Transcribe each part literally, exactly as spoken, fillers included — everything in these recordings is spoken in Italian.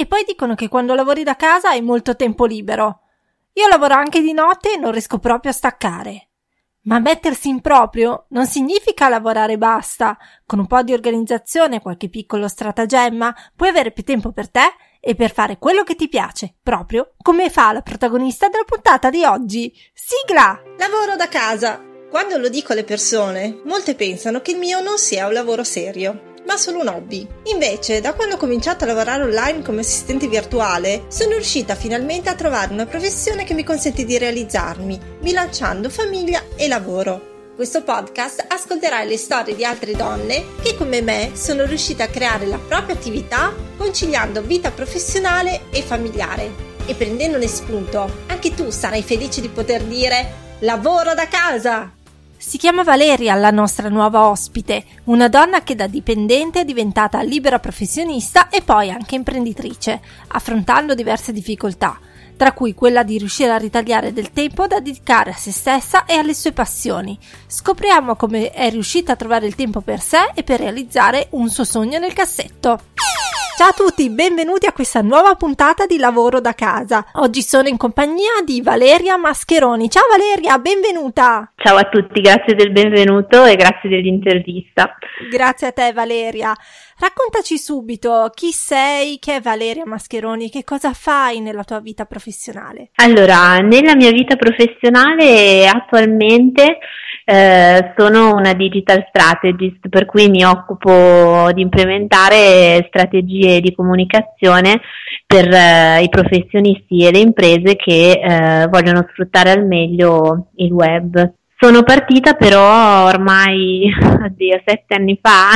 poi dicono che quando lavori da casa hai molto tempo libero. Io lavoro anche di notte e non riesco proprio a staccare. Ma mettersi in proprio non significa lavorare e basta. Con un po' di organizzazione e qualche piccolo stratagemma puoi avere più tempo per te e per fare quello che ti piace, proprio come fa la protagonista della puntata di oggi. Sigla! Lavoro da casa. Quando lo dico alle persone, molte pensano che il mio non sia un lavoro serio, ma solo un hobby. Invece, da quando ho cominciato a lavorare online come assistente virtuale, sono riuscita finalmente a trovare una professione che mi consente di realizzarmi, bilanciando famiglia e lavoro. Questo podcast ascolterai le storie di altre donne che, come me, sono riuscite a creare la propria attività, conciliando vita professionale e familiare. E prendendone spunto, anche tu sarai felice di poter dire lavoro da casa! Si chiama Valeria, la nostra nuova ospite, una donna che da dipendente è diventata libera professionista e poi anche imprenditrice, affrontando diverse difficoltà, tra cui quella di riuscire a ritagliare del tempo da dedicare a se stessa e alle sue passioni. Scopriamo come è riuscita a trovare il tempo per sé e per realizzare un suo sogno nel cassetto. Ciao a tutti, benvenuti a questa nuova puntata di Lavoro da casa. Oggi sono in compagnia di Valeria Mascheroni. Ciao Valeria, benvenuta! Ciao a tutti, grazie del benvenuto e grazie dell'intervista. Grazie a te Valeria. Raccontaci subito chi sei, che è Valeria Mascheroni, che cosa fai nella tua vita professionale? Allora, nella mia vita professionale attualmente eh, sono una digital strategist, per cui mi occupo di implementare strategie di comunicazione per eh, i professionisti e le imprese che eh, vogliono sfruttare al meglio il web. Sono partita però ormai oddio, sette anni fa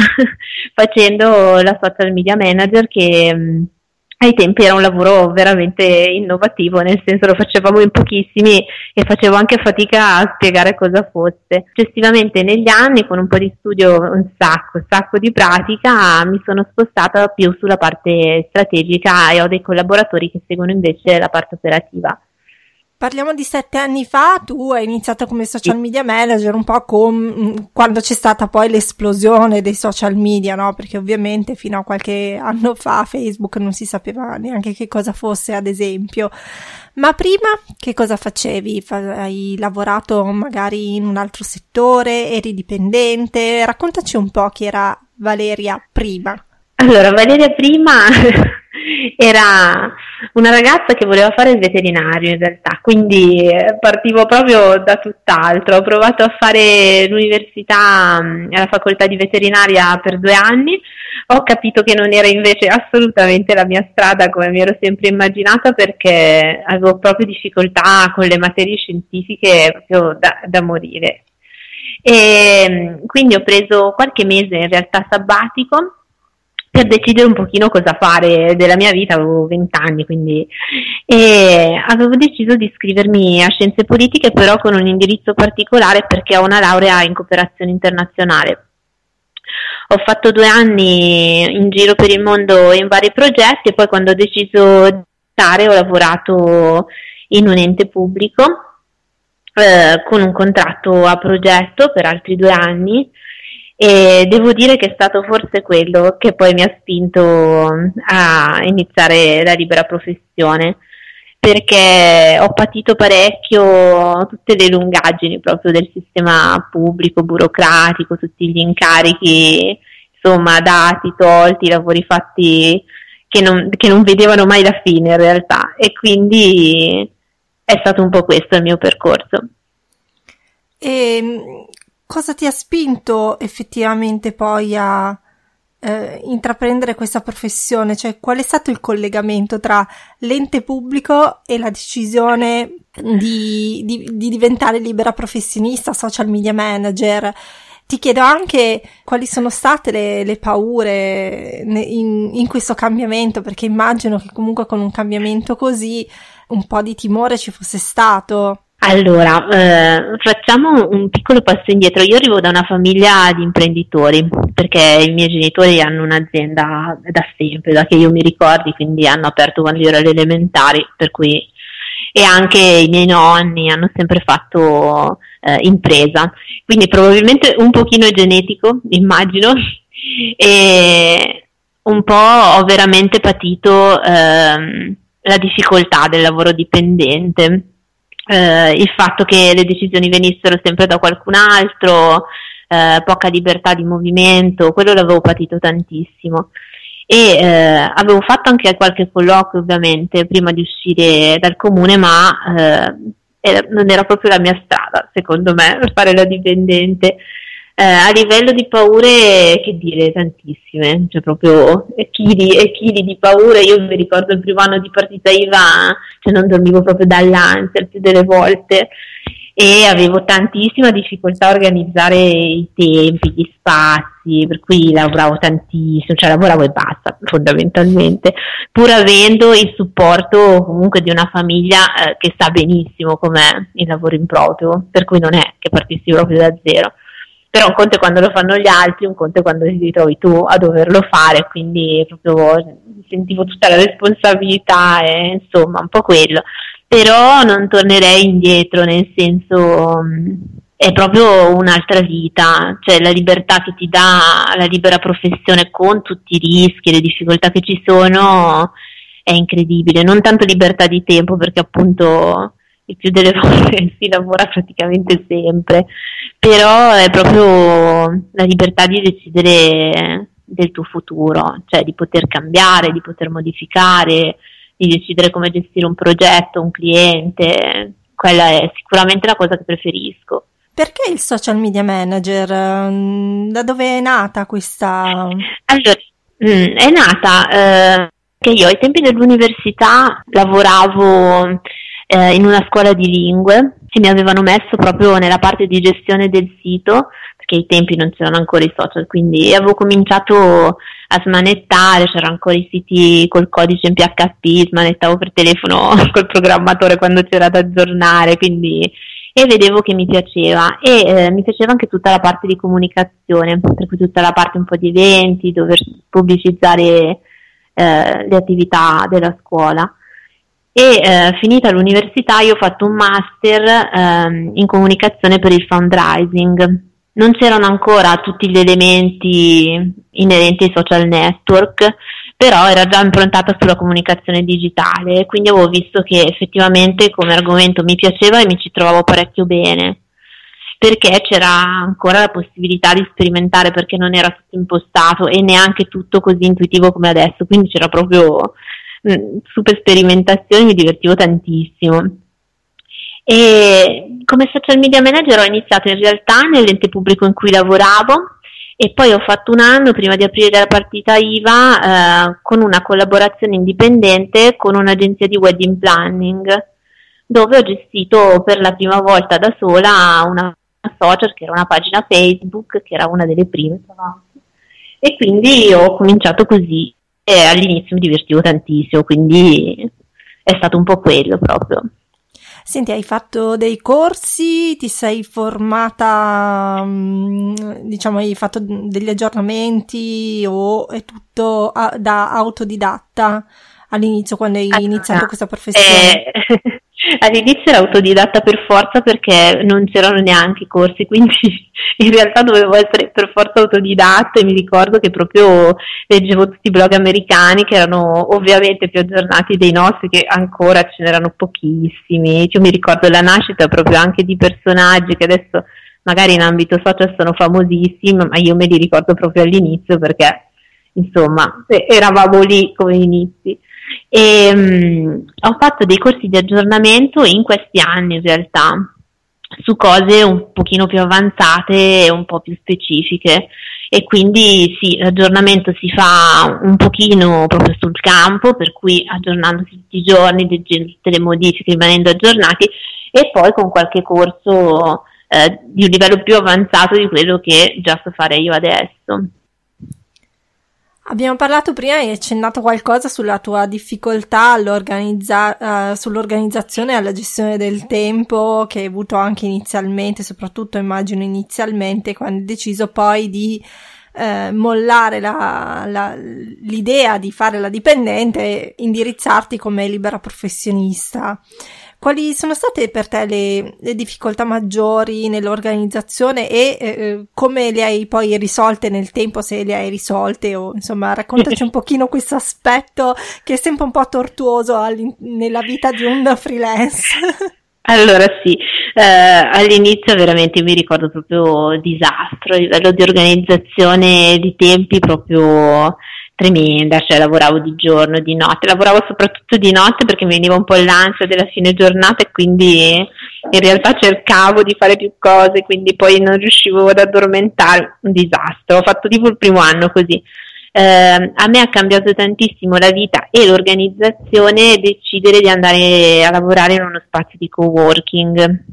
facendo la social media manager che mh, ai tempi era un lavoro veramente innovativo, nel senso lo facevamo in pochissimi e facevo anche fatica a spiegare cosa fosse. Successivamente negli anni, con un po' di studio, un sacco, un sacco di pratica, mi sono spostata più sulla parte strategica e ho dei collaboratori che seguono invece la parte operativa. Parliamo di sette anni fa, tu hai iniziato come social media manager un po' con, quando c'è stata poi l'esplosione dei social media, no? Perché ovviamente fino a qualche anno fa Facebook non si sapeva neanche che cosa fosse, ad esempio. Ma prima che cosa facevi? Hai lavorato magari in un altro settore, eri dipendente? Raccontaci un po' chi era Valeria prima. Allora, Valeria prima era una ragazza che voleva fare il veterinario in realtà, quindi partivo proprio da tutt'altro. Ho provato a fare l'università alla facoltà di veterinaria per due anni, ho capito che non era invece assolutamente la mia strada come mi ero sempre immaginata, perché avevo proprio difficoltà con le materie scientifiche proprio da, da morire. E quindi ho preso qualche mese in realtà sabbatico per decidere un pochino cosa fare della mia vita. Avevo vent'anni, quindi e avevo deciso di iscrivermi a scienze politiche, però con un indirizzo particolare perché ho una laurea in cooperazione internazionale. Ho fatto due anni in giro per il mondo in vari progetti e poi quando ho deciso di stare ho lavorato in un ente pubblico eh, con un contratto a progetto per altri due anni. E devo dire che è stato forse quello che poi mi ha spinto a iniziare la libera professione, perché ho patito parecchio tutte le lungaggini proprio del sistema pubblico, burocratico, tutti gli incarichi, insomma, dati, tolti, lavori fatti che non, che non vedevano mai la fine in realtà, e quindi è stato un po' questo il mio percorso. E cosa ti ha spinto effettivamente poi a eh, intraprendere questa professione? Cioè, qual è stato il collegamento tra l'ente pubblico e la decisione di, di, di diventare libera professionista, social media manager? Ti chiedo anche quali sono state le, le paure in, in questo cambiamento, perché immagino che comunque con un cambiamento così un po' di timore ci fosse stato. Allora, eh, facciamo un piccolo passo indietro. Io arrivo da una famiglia di imprenditori, perché i miei genitori hanno un'azienda da sempre, da che io mi ricordi, quindi hanno aperto quando io ero alle elementari, per cui, e anche i miei nonni hanno sempre fatto eh, impresa, quindi probabilmente un pochino genetico, immagino, e un po' ho veramente patito ehm, la difficoltà del lavoro dipendente, eh, il fatto che le decisioni venissero sempre da qualcun altro, eh, poca libertà di movimento, quello l'avevo patito tantissimo. E eh, avevo fatto anche qualche colloquio ovviamente prima di uscire dal comune, ma eh, era, non era proprio la mia strada, secondo me, per fare la dipendente. Eh, a livello di paure, che dire, tantissime, cioè proprio chili e chili di paure. Io mi ricordo il primo anno di partita I V A, cioè non dormivo proprio dall'ansia il più delle volte, e avevo tantissima difficoltà a organizzare i tempi, gli spazi, per cui lavoravo tantissimo, cioè lavoravo e basta fondamentalmente, pur avendo il supporto comunque di una famiglia eh, che sa benissimo com'è il lavoro in proprio, per cui non è che partissi proprio da zero. Però un conto è quando lo fanno gli altri, un conto è quando ti ritrovi tu a doverlo fare, quindi proprio sentivo tutta la responsabilità e insomma un po' quello. Però non tornerei indietro, nel senso è proprio un'altra vita, cioè la libertà che ti dà la libera professione con tutti i rischi e le difficoltà che ci sono è incredibile. Non tanto libertà di tempo, perché appunto il più delle volte si lavora praticamente sempre, però è proprio la libertà di decidere del tuo futuro, cioè di poter cambiare, di poter modificare, di decidere come gestire un progetto, un cliente. Quella è sicuramente la cosa che preferisco. Perché il social media manager? Da dove è nata questa? Allora, è nata eh, che io ai tempi dell'università lavoravo eh, in una scuola di lingue e mi avevano messo proprio nella parte di gestione del sito, perché ai tempi non c'erano ancora i social, quindi avevo cominciato a smanettare, c'erano ancora i siti col codice in P H P, smanettavo per telefono col programmatore quando c'era da aggiornare, quindi, e vedevo che mi piaceva, e eh, mi piaceva anche tutta la parte di comunicazione, per cui tutta la parte un po' di eventi, dover pubblicizzare eh, le attività della scuola. E eh, finita l'università io ho fatto un master eh, in comunicazione per il fundraising. Non c'erano ancora tutti gli elementi inerenti ai social network, però era già improntata sulla comunicazione digitale, quindi avevo visto che effettivamente come argomento mi piaceva e mi ci trovavo parecchio bene, perché c'era ancora la possibilità di sperimentare, perché non era tutto impostato e neanche tutto così intuitivo come adesso, quindi c'era proprio mh, super sperimentazione, mi divertivo tantissimo. E come social media manager ho iniziato in realtà nell'ente pubblico in cui lavoravo, e poi ho fatto un anno prima di aprire la partita I V A eh, con una collaborazione indipendente con un'agenzia di wedding planning, dove ho gestito per la prima volta da sola una social che era una pagina Facebook, che era una delle prime, e quindi ho cominciato così, e all'inizio mi divertivo tantissimo, quindi è stato un po' quello proprio. Senti, hai fatto dei corsi, ti sei formata, diciamo, hai fatto degli aggiornamenti, o è tutto a, da autodidatta all'inizio, quando hai allora, iniziato questa professione? Eh, all'inizio era autodidatta per forza, perché non c'erano neanche i corsi, quindi in realtà dovevo essere per forza autodidatta, e mi ricordo che proprio leggevo tutti i blog americani che erano ovviamente più aggiornati dei nostri, che ancora ce n'erano pochissimi. Io mi ricordo la nascita proprio anche di personaggi che adesso magari in ambito social sono famosissimi, ma io me li ricordo proprio all'inizio, perché insomma eravamo lì come inizi. E um, ho fatto dei corsi di aggiornamento in questi anni in realtà, su cose un pochino più avanzate e un po' più specifiche, e quindi sì, l'aggiornamento si fa un pochino proprio sul campo, per cui aggiornandosi tutti i giorni, leggendo tutte le modifiche, rimanendo aggiornati, e poi con qualche corso eh, di un livello più avanzato di quello che già so fare io adesso. Abbiamo parlato prima, hai accennato qualcosa sulla tua difficoltà all'organizza- uh, sull'organizzazione e alla gestione del tempo che hai avuto anche inizialmente, soprattutto immagino inizialmente, quando hai deciso poi di eh, mollare la, la, l'idea di fare la dipendente e indirizzarti come libera professionista. Quali sono state per te le, le difficoltà maggiori nell'organizzazione e eh, come le hai poi risolte nel tempo, se le hai risolte, o insomma raccontaci un pochino questo aspetto che è sempre un po' tortuoso nella vita di un freelance. Allora sì, eh, all'inizio veramente mi ricordo proprio disastro a livello di organizzazione di tempi, proprio tremenda, cioè lavoravo di giorno, di notte, lavoravo soprattutto di notte perché mi veniva un po' l'ansia della fine giornata e quindi in realtà cercavo di fare più cose, quindi poi non riuscivo ad addormentare, un disastro, ho fatto tipo il primo anno così. Eh, a me ha cambiato tantissimo la vita e l'organizzazione decidere di andare a lavorare in uno spazio di coworking,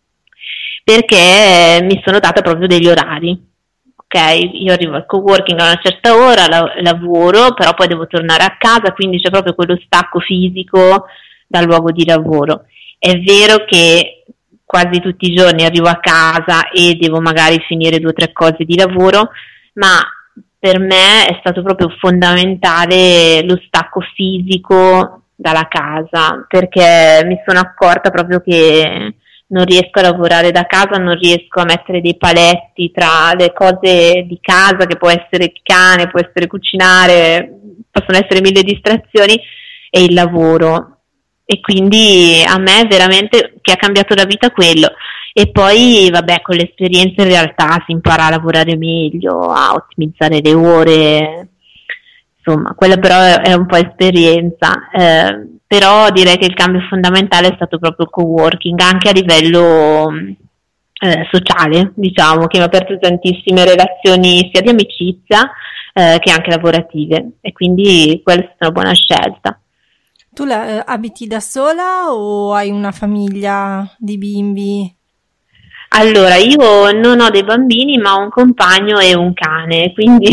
perché mi sono data proprio degli orari. Ok, io arrivo al coworking a una certa ora, la- lavoro, però poi devo tornare a casa, quindi c'è proprio quello stacco fisico dal luogo di lavoro. È vero che quasi tutti i giorni arrivo a casa e devo magari finire due o tre cose di lavoro, ma per me è stato proprio fondamentale lo stacco fisico dalla casa, perché mi sono accorta proprio che non riesco a lavorare da casa, non riesco a mettere dei paletti tra le cose di casa, che può essere il cane, può essere cucinare, possono essere mille distrazioni, e il lavoro. E quindi a me veramente che ha cambiato la vita quello. E poi vabbè, con l'esperienza in realtà si impara a lavorare meglio, a ottimizzare le ore, insomma, quella però è, è un po' esperienza, eh, però direi che il cambio fondamentale è stato proprio il coworking, anche a livello eh, sociale, diciamo, che mi ha aperto tantissime relazioni sia di amicizia eh, che anche lavorative, e quindi quella è stata una buona scelta. Tu la, eh, abiti da sola o hai una famiglia di bimbi? Allora, io non ho dei bambini, ma ho un compagno e un cane, quindi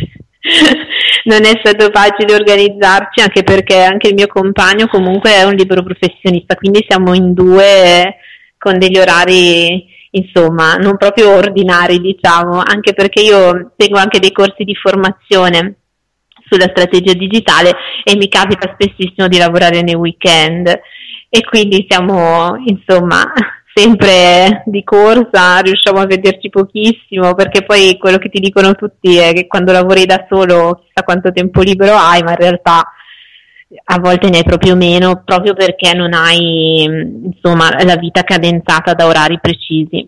non è stato facile organizzarci, anche perché anche il mio compagno comunque è un libero professionista, quindi siamo in due con degli orari, insomma, non proprio ordinari, diciamo, anche perché io tengo anche dei corsi di formazione sulla strategia digitale e mi capita spessissimo di lavorare nei weekend, e quindi siamo, insomma, sempre di corsa, riusciamo a vederci pochissimo, perché poi quello che ti dicono tutti è che quando lavori da solo chissà quanto tempo libero hai, ma in realtà a volte ne hai proprio meno, proprio perché non hai, insomma, la vita cadenzata da orari precisi.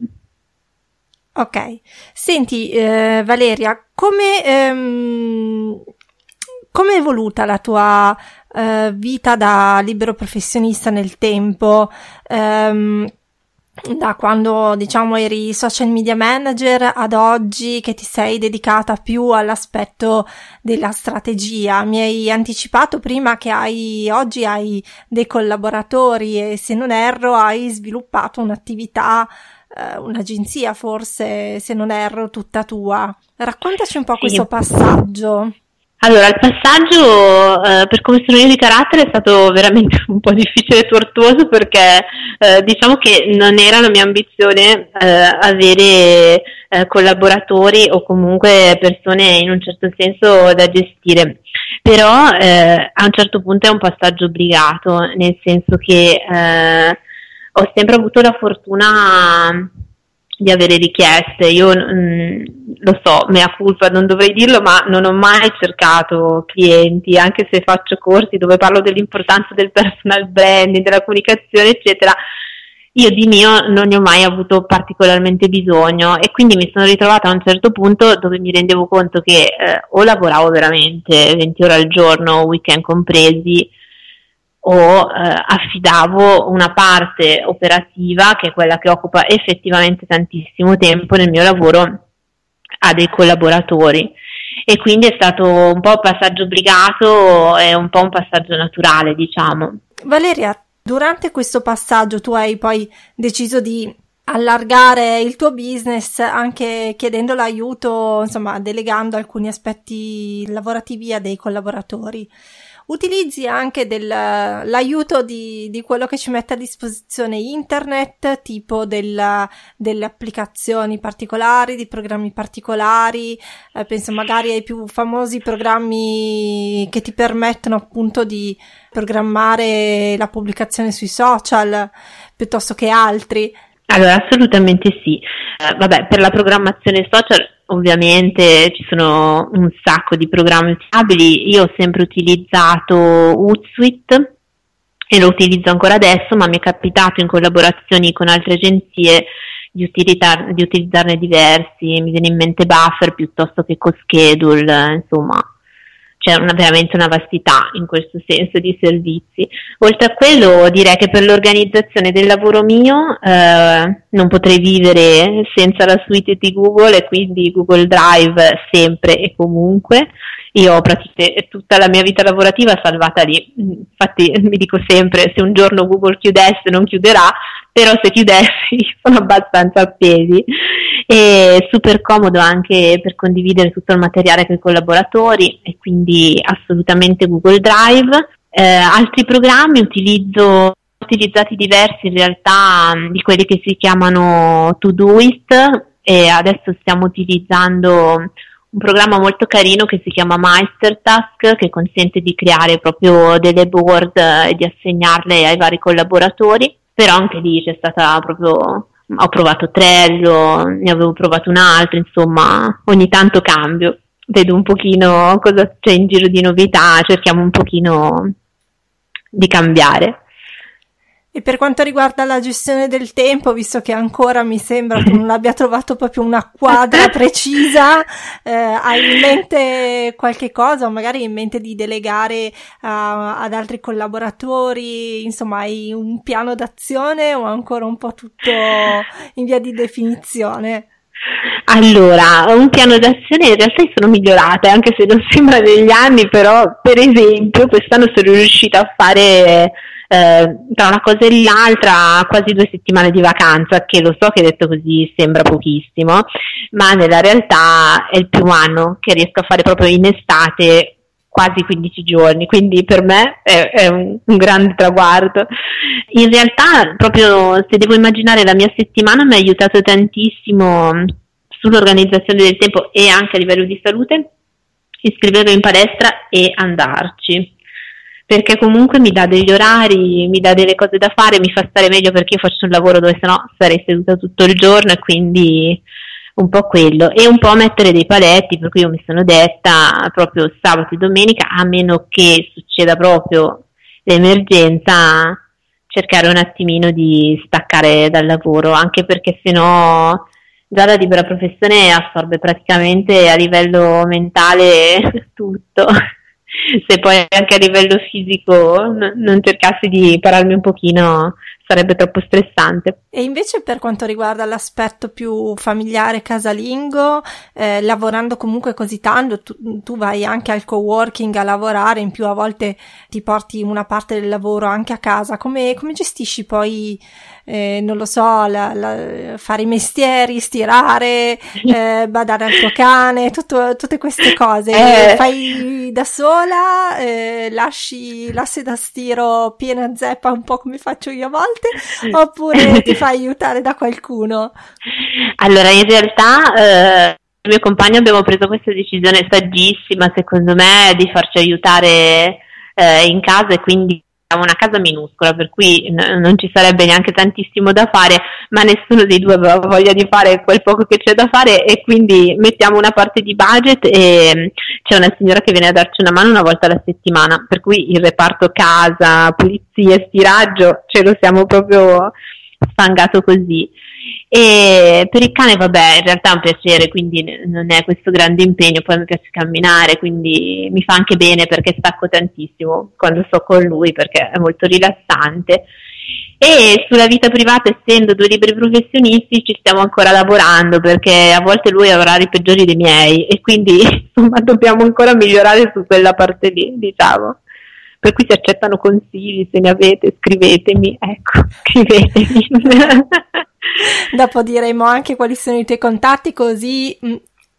Ok, senti eh, Valeria, come ehm, come è evoluta la tua eh, vita da libero professionista nel tempo? Ehm, da quando, diciamo, eri social media manager ad oggi che ti sei dedicata più all'aspetto della strategia. Mi hai anticipato prima che hai oggi hai dei collaboratori e, se non erro, hai sviluppato un'attività, eh, un'agenzia forse, se non erro, tutta tua. Raccontaci un po' Sì. questo passaggio. Allora, il passaggio, eh, per come sono io di carattere, è stato veramente un po' difficile e tortuoso, perché eh, diciamo che non era la mia ambizione eh, avere eh, collaboratori o comunque persone in un certo senso da gestire, però eh, a un certo punto è un passaggio obbligato, nel senso che eh, ho sempre avuto la fortuna di avere richieste. Io mh, lo so, mea culpa, non dovrei dirlo, ma non ho mai cercato clienti, anche se faccio corsi dove parlo dell'importanza del personal branding, della comunicazione, eccetera. Io di mio non ne ho mai avuto particolarmente bisogno, e quindi mi sono ritrovata a un certo punto dove mi rendevo conto che eh, o lavoravo veramente venti ore al giorno, weekend compresi, o eh, affidavo una parte operativa, che è quella che occupa effettivamente tantissimo tempo nel mio lavoro, a dei collaboratori. E quindi è stato un po' un passaggio obbligato e un po' un passaggio naturale, diciamo. Valeria, durante questo passaggio tu hai poi deciso di allargare il tuo business, anche chiedendo l'aiuto, insomma, delegando alcuni aspetti lavorativi a dei collaboratori. Utilizzi anche del, l'aiuto di, di quello che ci mette a disposizione internet, tipo del, delle applicazioni particolari, di programmi particolari, eh, penso magari ai più famosi programmi che ti permettono appunto di programmare la pubblicazione sui social piuttosto che altri. Allora, assolutamente sì. Eh, vabbè, per la programmazione social ovviamente ci sono un sacco di programmi utilizzabili. Io ho sempre utilizzato Hootsuite e lo utilizzo ancora adesso, ma mi è capitato in collaborazioni con altre agenzie di, utilitar- di utilizzarne diversi. Mi viene in mente Buffer piuttosto che CoSchedule, insomma. C'è una, veramente una vastità in questo senso di servizi. Oltre a quello, direi che per l'organizzazione del lavoro mio eh, non potrei vivere senza la suite di Google, e quindi Google Drive sempre e comunque. Io ho praticamente tutta la mia vita lavorativa salvata lì. Infatti mi dico sempre, se un giorno Google chiudesse non chiuderà, però se chiudessi sono abbastanza appesi. È super comodo anche per condividere tutto il materiale con i collaboratori, e quindi assolutamente Google Drive. Eh, altri programmi utilizzo utilizzati diversi in realtà, di quelli che si chiamano Todoist, e adesso stiamo utilizzando un programma molto carino che si chiama Meistertask, che consente di creare proprio delle board e di assegnarle ai vari collaboratori. Però anche lì c'è stata proprio, ho provato Trello, ne avevo provato un altro, insomma ogni tanto cambio, vedo un pochino cosa c'è in giro di novità, cerchiamo un pochino di cambiare. E per quanto riguarda la gestione del tempo, visto che ancora mi sembra che non abbia trovato proprio una quadra precisa, eh, hai in mente qualche cosa, o magari in mente di delegare uh, ad altri collaboratori, insomma hai un piano d'azione o ancora un po' tutto in via di definizione? Allora, un piano d'azione in realtà sono migliorate, anche se non sembra negli anni, però per esempio quest'anno sono riuscita a fare eh, tra una cosa e l'altra quasi due settimane di vacanza, che lo so che detto così sembra pochissimo, ma nella realtà è il primo anno che riesco a fare proprio in estate quasi quindici giorni, quindi per me è, è un, un grande traguardo. In realtà proprio se devo immaginare la mia settimana mi ha aiutato tantissimo sull'organizzazione del tempo e anche a livello di salute iscrivermi in palestra e andarci, perché comunque mi dà degli orari, mi dà delle cose da fare, mi fa stare meglio, perché io faccio un lavoro dove sennò sarei seduta tutto il giorno, e quindi un po' quello, e un po' mettere dei paletti, per cui io mi sono detta proprio sabato e domenica, a meno che succeda proprio l'emergenza, cercare un attimino di staccare dal lavoro, anche perché sennò già la libera professione assorbe praticamente a livello mentale tutto. Se poi anche a livello fisico n- non cercassi di pararmi un pochino, sarebbe troppo stressante. E invece per quanto riguarda l'aspetto più familiare casalingo, eh, lavorando comunque così tanto, tu, tu vai anche al coworking a lavorare, in più a volte ti porti una parte del lavoro anche a casa, come, come gestisci poi, eh, non lo so, la, la, fare i mestieri, stirare, eh, badare al tuo cane, tutto, tutte queste cose, eh. Fai da sola, eh, lasci l'asse da stiro piena zeppa, un po' come faccio io a volte, oppure ti fai aiutare da qualcuno? Allora, in realtà eh, il mio compagno abbiamo preso questa decisione saggissima, secondo me, di farci aiutare eh, in casa, e quindi abbiamo una casa minuscola, per cui n- non ci sarebbe neanche tantissimo da fare, ma nessuno dei due aveva voglia di fare quel poco che c'è da fare, e quindi mettiamo una parte di budget e c'è una signora che viene a darci una mano una volta alla settimana, per cui il reparto casa, pulizie, stiraggio ce lo siamo proprio sfangato così. E per il cane, vabbè, in realtà è un piacere, quindi non è questo grande impegno. Poi mi piace camminare, quindi mi fa anche bene, perché stacco tantissimo quando sto con lui, perché è molto rilassante. E sulla vita privata, essendo due liberi professionisti, ci stiamo ancora lavorando, perché a volte lui ha orari peggiori dei miei, e quindi insomma dobbiamo ancora migliorare su quella parte lì, diciamo. Per cui si accettano consigli, se ne avete, scrivetemi, ecco, scrivetemi. Dopo diremo anche quali sono i tuoi contatti, così mh,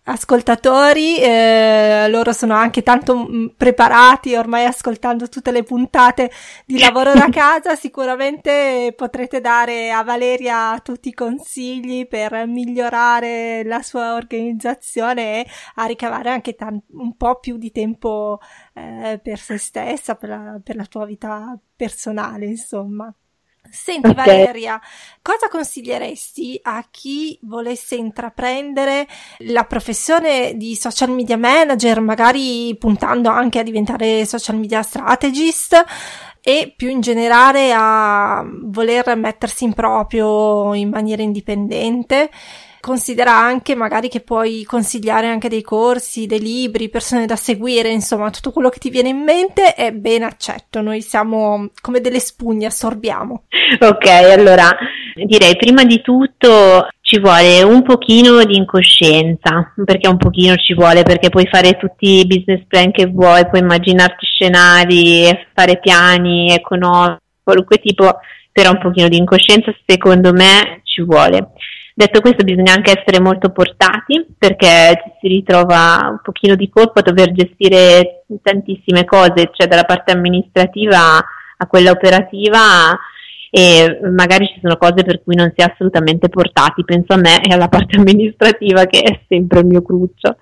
ascoltatori, eh, loro sono anche tanto mh, preparati ormai ascoltando tutte le puntate di Lavoro da Casa, sicuramente potrete dare a Valeria tutti i consigli per migliorare la sua organizzazione e a ricavare anche tan- un po' più di tempo eh, per se stessa, per la, per la tua vita personale, insomma. Senti okay. Valeria, cosa consiglieresti a chi volesse intraprendere la professione di social media manager, magari puntando anche a diventare social media strategist e più in generale a voler mettersi in proprio in maniera indipendente? Considera anche magari che puoi consigliare anche dei corsi, dei libri, persone da seguire, insomma tutto quello che ti viene in mente è ben accetto, noi siamo come delle spugne, assorbiamo. Ok, allora direi prima di tutto ci vuole un pochino di incoscienza, perché un pochino ci vuole, perché puoi fare tutti i business plan che vuoi, puoi immaginarti scenari, fare piani economici, qualunque tipo, però un pochino di incoscienza secondo me ci vuole. Detto questo, bisogna anche essere molto portati, perché ci si ritrova un pochino di colpo a dover gestire tantissime cose, cioè dalla parte amministrativa a quella operativa, e magari ci sono cose per cui non si è assolutamente portati. Penso a me e alla parte amministrativa, che è sempre il mio cruccio.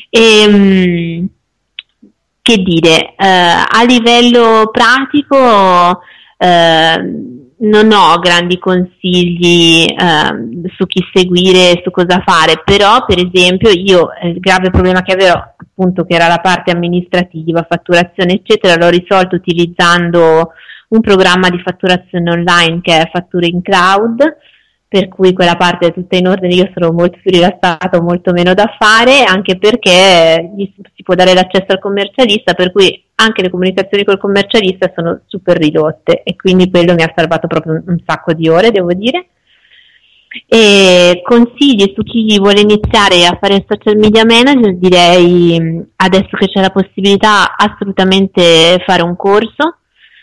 E, che dire, eh, a livello pratico eh, non ho grandi consigli eh, su chi seguire, su cosa fare, però per esempio io eh, il grave problema che avevo, appunto, che era la parte amministrativa, fatturazione eccetera, l'ho risolto utilizzando un programma di fatturazione online che è Factoring Cloud, per cui quella parte è tutta in ordine, io sono molto più rilassata, ho molto meno da fare, anche perché gli si può dare l'accesso al commercialista, per cui anche le comunicazioni col commercialista sono super ridotte, e quindi quello mi ha salvato proprio un, un sacco di ore, devo dire. E consigli su chi vuole iniziare a fare social media manager, direi adesso che c'è la possibilità assolutamente fare un corso,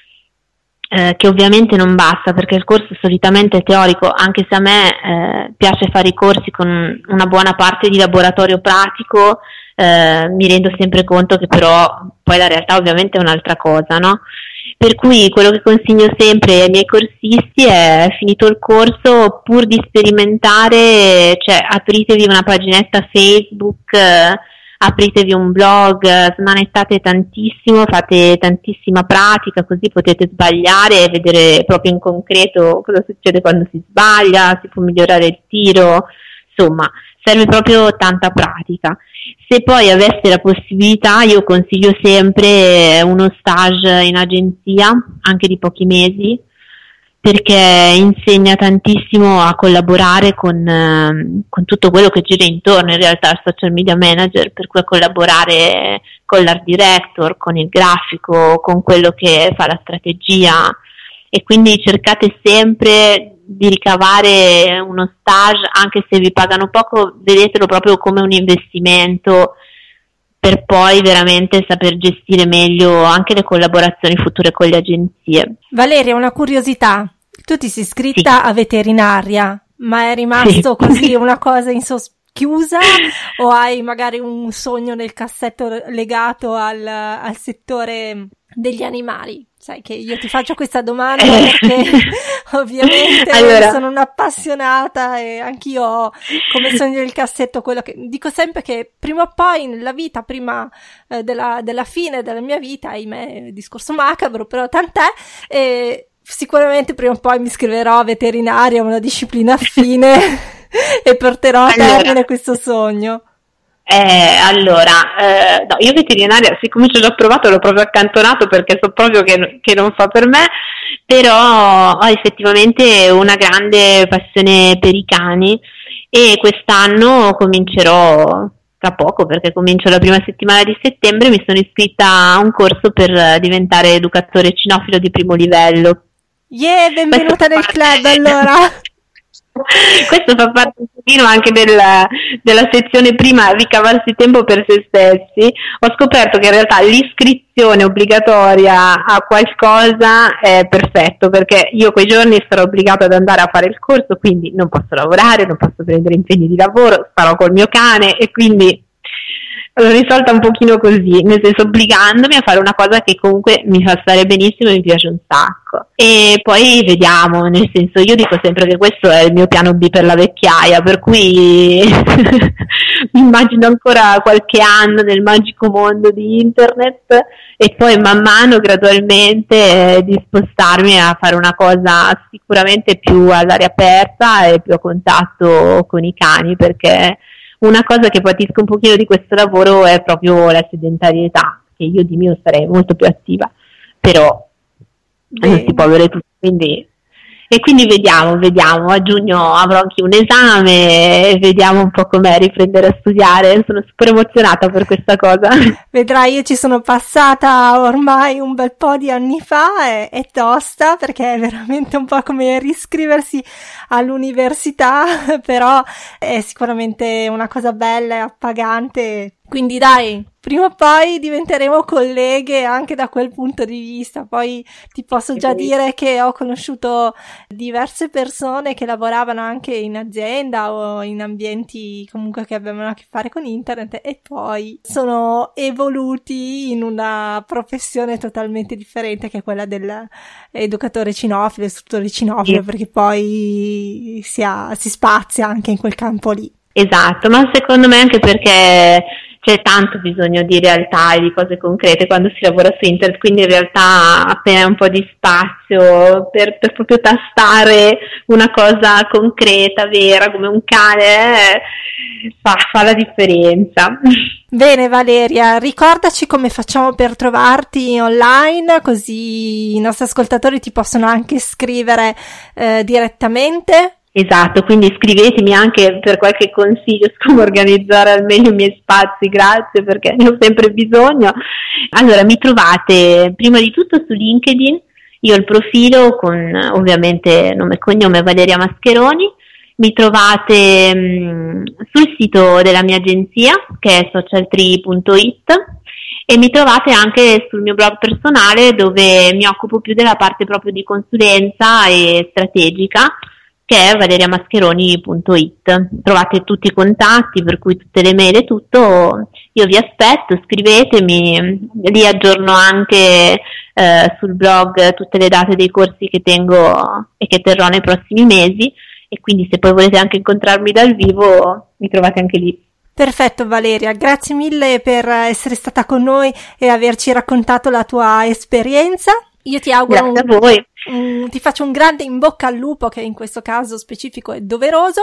Eh, che ovviamente non basta, perché il corso solitamente è teorico, anche se a me eh, piace fare i corsi con una buona parte di laboratorio pratico, eh, mi rendo sempre conto che però poi la realtà ovviamente è un'altra cosa, no? Per cui quello che consiglio sempre ai miei corsisti è: finito il corso, pur di sperimentare, cioè apritevi una paginetta Facebook, eh, apritevi un blog, smanettate tantissimo, fate tantissima pratica, così potete sbagliare e vedere proprio in concreto cosa succede quando si sbaglia, si può migliorare il tiro, insomma serve proprio tanta pratica. Se poi aveste la possibilità, io consiglio sempre uno stage in agenzia, anche di pochi mesi, perché insegna tantissimo a collaborare con, eh, con tutto quello che gira intorno in realtà al social media manager, per cui a collaborare con l'art director, con il grafico, con quello che fa la strategia, e quindi cercate sempre di ricavare uno stage, anche se vi pagano poco, vedetelo proprio come un investimento, per poi veramente saper gestire meglio anche le collaborazioni future con le agenzie. Valeria, una curiosità. Tu ti sei iscritta sì. a veterinaria, ma è rimasto sì. così una cosa in soschiusa o hai magari un sogno nel cassetto legato al, al settore degli animali? Sai che io ti faccio questa domanda perché ovviamente allora. sono un'appassionata e anch'io ho come sogno del cassetto quello che dico sempre, che prima o poi nella vita, prima eh, della, della fine della mia vita, ahimè, discorso macabro, però tant'è, e sicuramente prima o poi mi iscriverò a veterinaria, una disciplina affine e porterò a allora. termine questo sogno. Eh, allora, eh, no, io veterinaria, siccome ce l'ho provato, l'ho proprio accantonato perché so proprio che, che non fa per me, però ho effettivamente una grande passione per i cani e quest'anno comincerò tra poco, perché comincio la prima settimana di settembre, mi sono iscritta a un corso per diventare educatore cinofilo di primo livello. Yeah, benvenuta nel club allora! Questo fa parte un pochino anche della, della sezione prima, ricavarsi tempo per se stessi. Ho scoperto che in realtà l'iscrizione obbligatoria a qualcosa è perfetto, perché io quei giorni sarò obbligata ad andare a fare il corso, quindi non posso lavorare, non posso prendere impegni di lavoro, starò col mio cane e quindi l'ho risolta un pochino così, nel senso obbligandomi a fare una cosa che comunque mi fa stare benissimo e mi piace un sacco. E poi vediamo, nel senso, io dico sempre che questo è il mio piano B per la vecchiaia, per cui mi immagino ancora qualche anno nel magico mondo di internet e poi man mano gradualmente eh, di spostarmi a fare una cosa sicuramente più all'aria aperta e più a contatto con i cani, perché una cosa che patisco un pochino di questo lavoro è proprio la sedentarietà, che io di mio sarei molto più attiva, però Bene. non si può avere tutto, quindi... E quindi vediamo, vediamo, a giugno avrò anche un esame e vediamo un po' com'è riprendere a studiare, sono super emozionata per questa cosa. Vedrai, io ci sono passata ormai un bel po' di anni fa, è, è tosta perché è veramente un po' come riscriversi all'università, però è sicuramente una cosa bella e appagante. Quindi dai, prima o poi diventeremo colleghe anche da quel punto di vista. Poi ti posso già dire che ho conosciuto diverse persone che lavoravano anche in azienda o in ambienti comunque che avevano a che fare con internet e poi sono evoluti in una professione totalmente differente che è quella dell'educatore cinofilo, istruttore cinofilo, sì. Perché poi si, ha, si spazia anche in quel campo lì. Esatto, ma secondo me anche perché c'è tanto bisogno di realtà e di cose concrete quando si lavora su internet, quindi in realtà appena un po' di spazio per, per proprio tastare una cosa concreta, vera, come un cane, fa, fa la differenza. Bene Valeria, ricordaci come facciamo per trovarti online, così i nostri ascoltatori ti possono anche scrivere eh, direttamente. Esatto, quindi scrivetemi anche per qualche consiglio su come organizzare al meglio i miei spazi, grazie, perché ne ho sempre bisogno. Allora, mi trovate prima di tutto su LinkedIn, io ho il profilo con ovviamente nome e cognome Valeria Mascheroni, mi trovate mh, sul sito della mia agenzia che è socialtree punto it e mi trovate anche sul mio blog personale dove mi occupo più della parte proprio di consulenza e strategica, che è valeria mascheroni punto it. Trovate tutti i contatti, per cui tutte le mail e tutto. Io vi aspetto, scrivetemi, lì aggiorno anche eh, sul blog tutte le date dei corsi che tengo e che terrò nei prossimi mesi, e quindi se poi volete anche incontrarmi dal vivo mi trovate anche lì. Perfetto Valeria, grazie mille per essere stata con noi e averci raccontato la tua esperienza. Io ti auguro Grazie un, a voi. Un, ti faccio un grande in bocca al lupo, che in questo caso specifico è doveroso,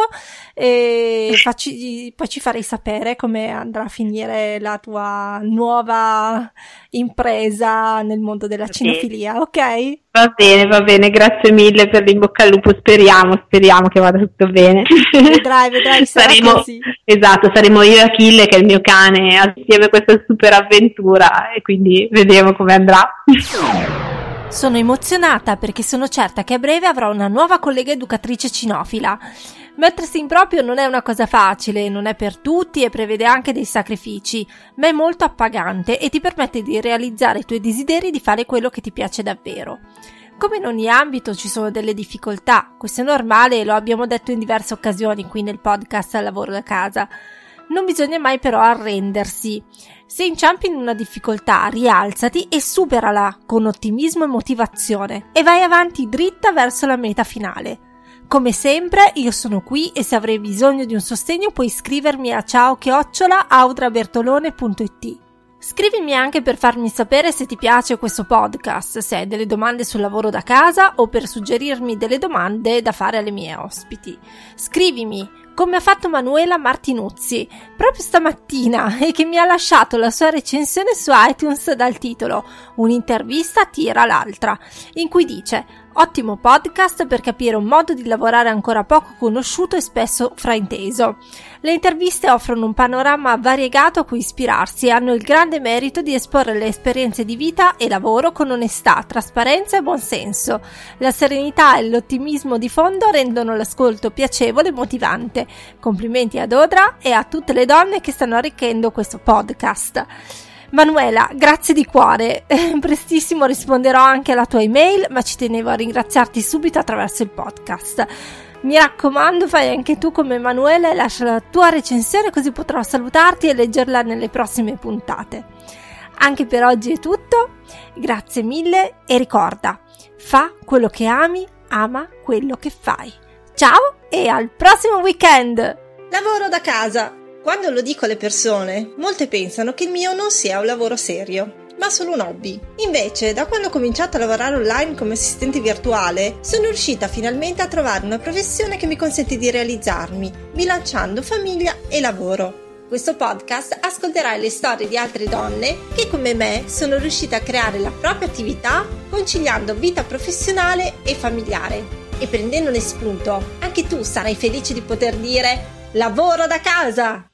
e facci, poi ci farei sapere come andrà a finire la tua nuova impresa nel mondo della okay. cinofilia, ok? Va bene, va bene, grazie mille per l'in bocca al lupo, speriamo, speriamo che vada tutto bene. Vedrai, vedrai, sarà saremo, così. Esatto, saremo io e Achille, che è il mio cane, assieme a questa super avventura, e quindi vedremo come andrà. Sono emozionata perché sono certa che a breve avrò una nuova collega educatrice cinofila. Mettersi in proprio non è una cosa facile, non è per tutti e prevede anche dei sacrifici, ma è molto appagante e ti permette di realizzare i tuoi desideri di fare quello che ti piace davvero. Come in ogni ambito ci sono delle difficoltà, questo è normale e lo abbiamo detto in diverse occasioni qui nel podcast Al lavoro da casa. Non bisogna mai però arrendersi. Se inciampi in una difficoltà, rialzati e superala con ottimismo e motivazione e vai avanti dritta verso la meta finale. Come sempre, io sono qui e se avrai bisogno di un sostegno puoi iscrivermi a ciao chiocciola audrabertolone punto it. Scrivimi anche per farmi sapere se ti piace questo podcast, se hai delle domande sul lavoro da casa o per suggerirmi delle domande da fare alle mie ospiti. Scrivimi, come ha fatto Manuela Martinuzzi proprio stamattina e che mi ha lasciato la sua recensione su iTunes dal titolo Un'intervista tira l'altra, in cui dice: ottimo podcast per capire un modo di lavorare ancora poco conosciuto e spesso frainteso. Le interviste offrono un panorama variegato a cui ispirarsi e hanno il grande merito di esporre le esperienze di vita e lavoro con onestà, trasparenza e buonsenso. La serenità e l'ottimismo di fondo rendono l'ascolto piacevole e motivante. Complimenti ad Odra e a tutte le donne che stanno arricchendo questo podcast. Manuela, grazie di cuore, prestissimo risponderò anche alla tua email, ma ci tenevo a ringraziarti subito attraverso il podcast. Mi raccomando, fai anche tu come Emanuele e lascia la tua recensione, così potrò salutarti e leggerla nelle prossime puntate. Anche per oggi è tutto, grazie mille e ricorda, fa quello che ami, ama quello che fai. Ciao e al prossimo weekend! Lavoro da casa. Quando lo dico alle persone, molte pensano che il mio non sia un lavoro serio, ma solo un hobby. Invece, da quando ho cominciato a lavorare online come assistente virtuale, sono riuscita finalmente a trovare una professione che mi consente di realizzarmi, bilanciando famiglia e lavoro. Questo podcast ascolterai le storie di altre donne che, come me, sono riuscite a creare la propria attività conciliando vita professionale e familiare. E prendendone spunto, anche tu sarai felice di poter dire lavoro da casa!